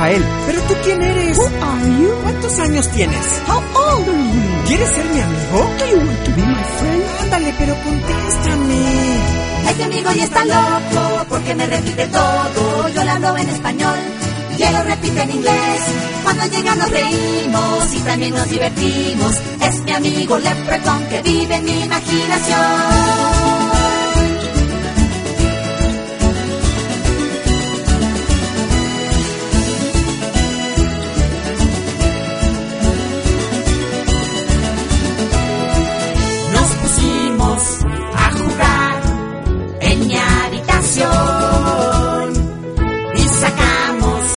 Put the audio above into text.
Rafael. ¿Pero tú quién eres? Who are you? ¿Cuántos años tienes? How old are you? ¿Quieres ser mi amigo? Do you want to be my friend? Ándale, pero contéstame. Este amigo ya está loco porque me repite todo. Yo le hablo en español y él lo repite en inglés. Cuando llega nos reímos y también nos divertimos. Es mi amigo Leprechaun que vive en mi imaginación.